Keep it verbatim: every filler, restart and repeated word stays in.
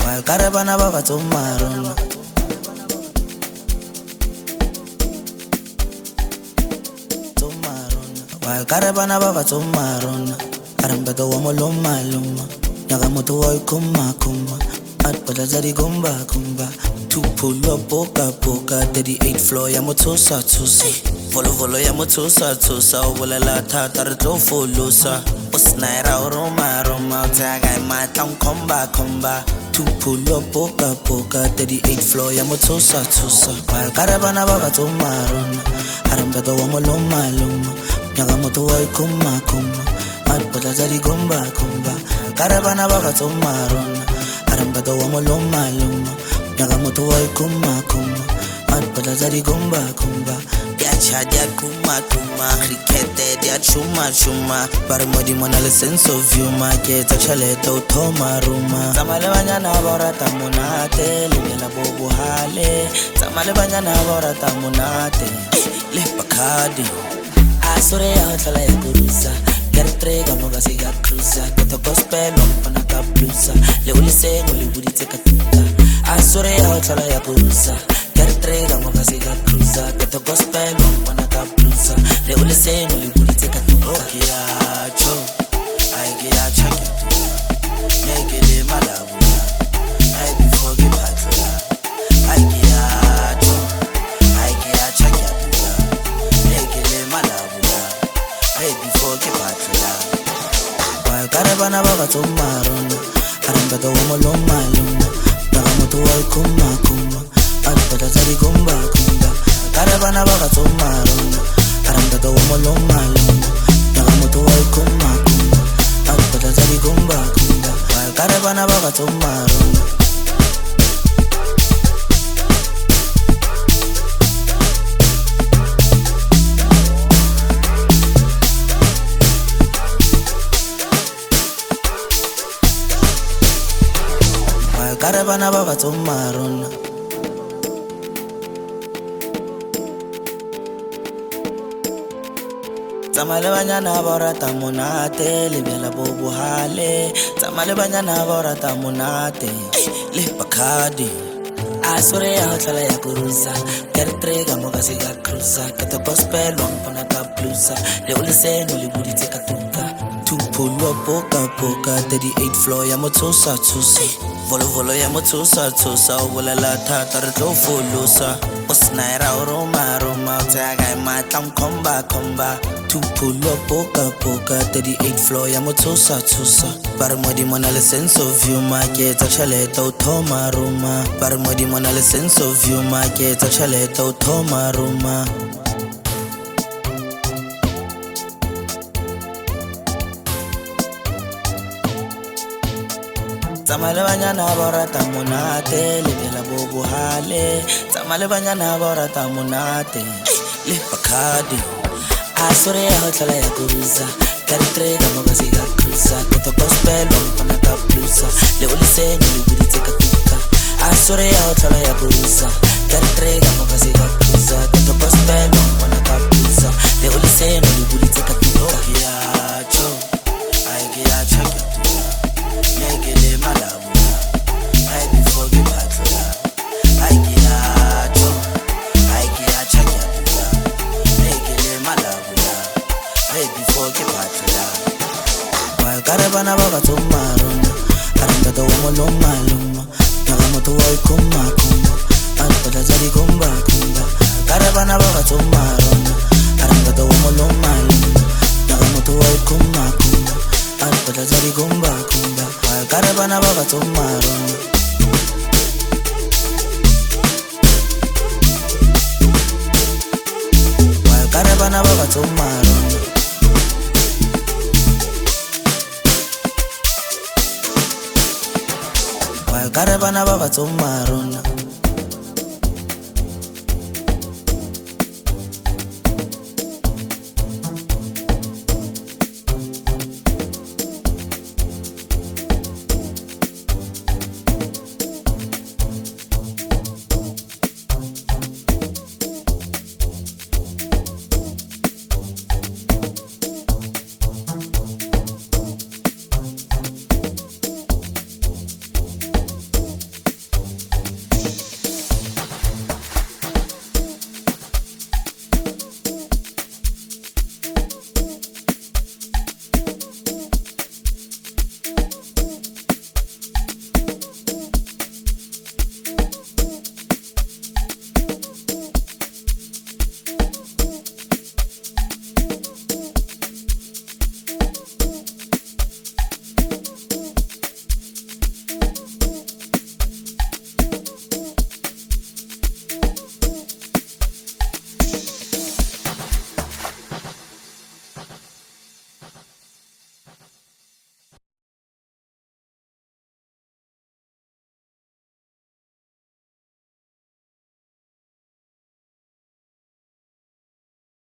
Karabana baba tumaruna Tumaruna Why karabana baba tumaruna Arambega wamo loma loma Nagamoto wa kuma kuma Atpada zari gumba gumba To pull up boka boka thirty-eight floor ya motosa tosa Volo volo ya motosa tosa Wala la tatar to folosa Osnaira roma roma Taga ma town komba komba To pull up boka boka thirty-eight floor ya motosa tosa While karabana baba tumaruna Arambega wamo loma loma Nagamoto wa kuma kuma Atpada zari gumba gumba Karabana baba tumaruna Arambega wamo loma loma Nagamoto wa kuma kuma Atpada zari gumba gumba Dia dia kuma kuma Cricket dia chuma chuma Paramodi mona le sense of humor Keta chale to toma ruma Tamale banyana bora tamunate Libela bobo hale Tamale banyana bora tamunate Le bakadi Asore ya tala ya kurusa Gertrega moga siga cruza Kota gospel mpana ka blusa Le ulise nguli budi teka tuta Asore ya tala ya kurusa Gertrega moga siga cruza Kota gospel mpana ka blusa Le ulise nguli budi teka tuta Okia cho Aigia chaki Megele malabula I before give patrola Aigia cho Aigia chaki Megele malabula I before give patrola Why karabana baba tumaruna Arambega wamo loma loma Nagamoto wa kuma kuma Atpada zari gumba gumba Karabana baba tumaruna Arambega wamo loma loma Nagamoto wa kuma kuma Atpada zari gumba gumba Why karabana baba tumaruna Karabana baba tumaruna Tamale banyana bora tamunate Libela bobo hale Tamale banyana bora tamunate Le bakadi Asore ya hotla ya kurusa Gertrega moga siga cruza Kata gospel mpana ka blusa Le ulise nguli budi teka tuta To pull up boka boka thirty-eight floor ya motosa tosa Volo volo ya motosa tosa Wala la tatar to folosa Osnaira roma roma Taga ma town komba komba To pull up boka boka thirty-eight floor ya motosa tosa Paramodi mona le sense of humor Keta chale to toma roma Paramodi mona le sense of humor Keta chale to toma roma Tamale banyana bora tamunate Libela bobo hale Tamale banyana bora tamunate Le bakadi Asore ya hotla ya kuruza Gertrega moga siga cruza Kota gospel mpana ka blusa Le ulise nguli budi teka tuta Asore ya hotla ya kuruza Gertrega moga siga cruza Kota gospel mpana ka blusa Le ulise nguli budi teka tuta Okia cho Aigia chaki Megele malabula I before give patrola Aigia cho Aigia chaki Megele malabula I before give patrola Why karabana baba tumaruna Arambega wamo loma loma Nagamoto wa kuma kuma Atpada zari gumba gumba Karabana baba tumaruna Arambega wamo loma loma Nagamoto wa kuma kuma Atpada zari gumba gumba Why karabana baba tumaruna Why karabana baba tumaruna Why karabana baba tumaruna